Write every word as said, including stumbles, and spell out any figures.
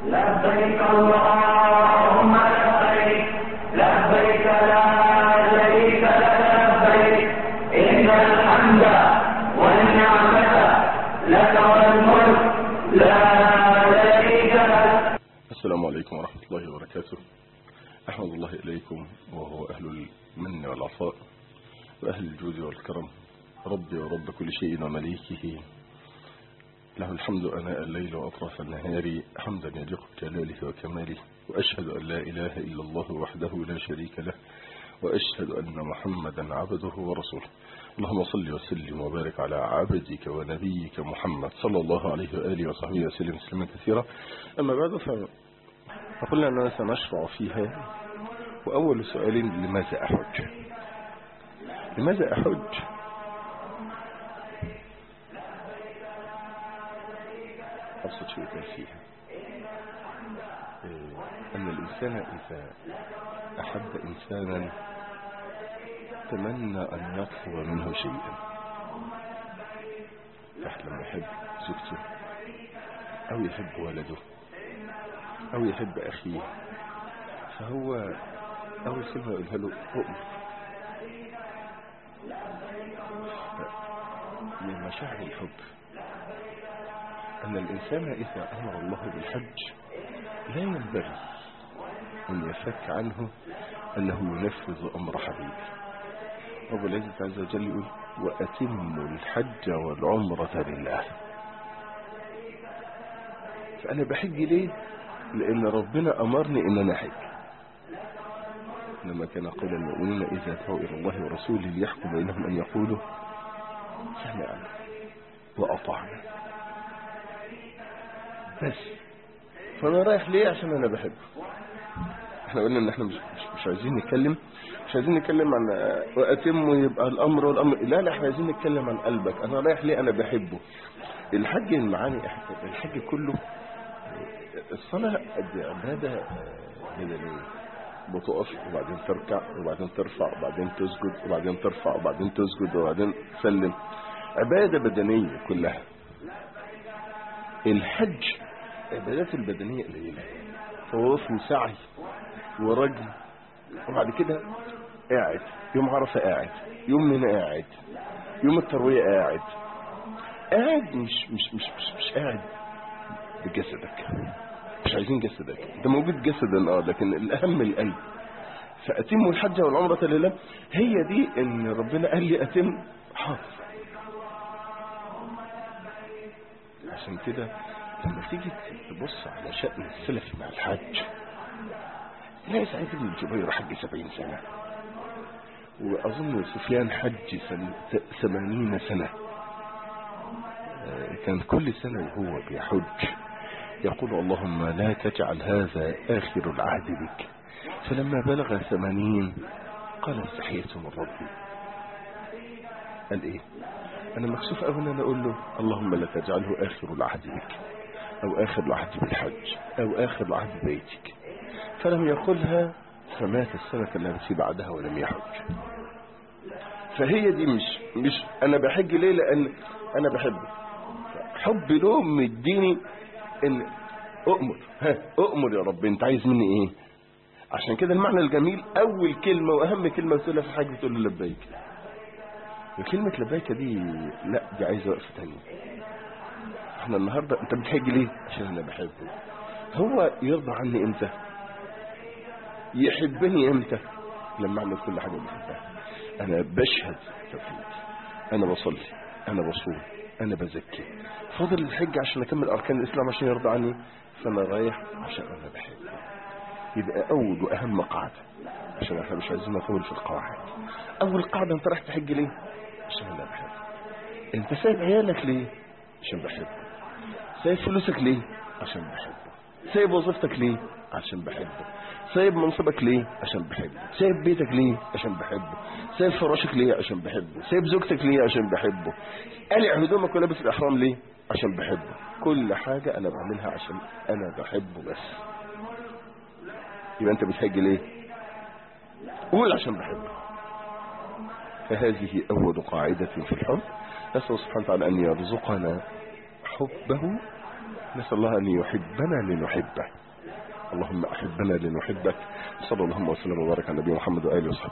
لبيك اللهم لبيك لبيك لا شريك لك لبيك إن الحمد والنعمة لك والملك لا شريك لك. السلام عليكم ورحمة الله وبركاته. أحمد الله إليكم وهو أهل المن والعطاء وأهل الجود والكرم، ربي ورب كل شيء ومليكه، له الحمد أناء الليل وأطراف النهار، حمدا يليق بجلاله وكماله، وأشهد أن لا إله إلا الله وحده لا شريك له، وأشهد أن محمدا عبده ورسوله. اللهم صل وسلم وبارك على عبدك ونبيك محمد صلى الله عليه وآله وصحبه وسلم تسليما كثيرا. أما بعد، فقلنا أننا سنشرع فيها. وأول سؤال: لماذا أحج؟ لماذا أحج؟ أبسط شيء فيها أن الإنسان إذا أحب إنسانا تمنى أن يطلب منه شيئا. واحد لما يحب زوجته أو يحب ولده أو يحب أخيه، فهو أول كلمة يقولها له أؤمر. من مشاعر الحب أن الإنسان إذا أمر الله بالحج لا ينبغي أن يفك عنه أنه ينفذ أمر حبيبه. رب العزة عز وجل يقول: وأتموا الحج والعمرة لله. فأنا بحج ليه؟ لأن ربنا أمرني أن أنا أحج. لما كان قول المؤمنين إذا دعوا إلى الله ورسوله ليحكم بينهم أن يقولوا سمعنا وأطعنا. بس فأنا رايح ليه؟ عشان أنا بحب. احنا قلنا ان احنا مش, مش, مش عايزين نتكلم مش عايزين نتكلم عن وأتم يبقى الأمر والأمر، لا لا احنا عايزين نتكلم عن قلبك. أنا رايح ليه؟ أنا بحبه. الحج المعاني، الحج كله الصلاة عبادة بدنية، بتقف وبعدين تركع وبعدين ترفع وبعدين تسجد وبعدين ترفع وبعدين تسجد وبعدين تسلم، عبادة بدنية كلها. الحج عبادات البدنية قليلة، طواف وسعي ورجل، وبعد كده قاعد يوم عرفة، قاعد يوم منى، قاعد يوم التروية، قاعد قاعد مش مش مش مش, مش قاعد بجسدك. مش عايزين جسدك، انت موجود جسدا اه لكن الأهم القلب. فأتموا الحج والعمرة لله، هي دي ان ربنا قال لي أتم حاضر. عشان كده لما تيجي تبص على شأن السلف مع الحج، تلاقي سعيد بن جبير حج سبعين سنة، وأظن سفيان حج ثمانين سنة. كان كل سنة وهو بيحج يقول: اللهم لا تجعل هذا آخر العهد بك. فلما بلغ ثمانين قال: استحييت من ربي. قال ايه؟ انا مكسوف اوي ان انا اقول له اللهم لا تجعله آخر العهد بك او آخر العهد بالحج او آخر العهد بيتك. فلم يقلها، فمات السنة التي بعدها ولم يحج. فهي دي مش مش انا بحج ليه؟ لان انا بحبه. حب له مديني ان اؤمر، ها اؤمر يا رب، انت عايز مني ايه؟ عشان كده المعنى الجميل اول كلمة واهم كلمة بتقولها في حاجة بتقول له لبيك. وكلمة لبيك دي لا دي عايزة وقفة تانية. احنا النهاردة انت بتحج ليه؟ عشان انا بحبه. هو يرضى عني امتى؟ يحبني امتى؟ لما اعمل كل حاجة بحبها. انا بشهد توحيد، انا بصلي، انا بصوم، انا بزكي، فاضل الحج عشان اكمل اركان الاسلام عشان يرضى عني. فانا رايح عشان انا بحبه. يبقى اول واهم قاعدة، عشان احنا مش عايزين نطول في القواعد. اول قاعدة: انت رايح تحج ليه؟ عشان انا بحبه. انت سايب عيالك ليه؟ عشان بحبه. سايب فلوسك ليه؟ عشان بحبه. سايب وظيفتك ليه؟ عشان بحبه. سايب منصبك ليه؟ عشان بحبه. سايب بيتك ليه؟ عشان بحبه. سايب فراشك ليه؟ عشان بحبه. سايب زوجتك ليه؟ عشان بحبه. قلع هدومك ولابس الاحرام ليه؟ عشان بحبه. كل حاجة انا بعملها عشان انا بحبه بس. يبقى انت بتحج ليه؟ قول عشان بحبه. فهذه اول قاعدة في الحب. نسأل سبحانه وتعالى ان يرزقنا حبه نسأل الله أن يحبنا لنحبه. اللهم أحبنا لنحبك. صلى الله وسلم وبارك على نبينا محمد وآله وصحبه.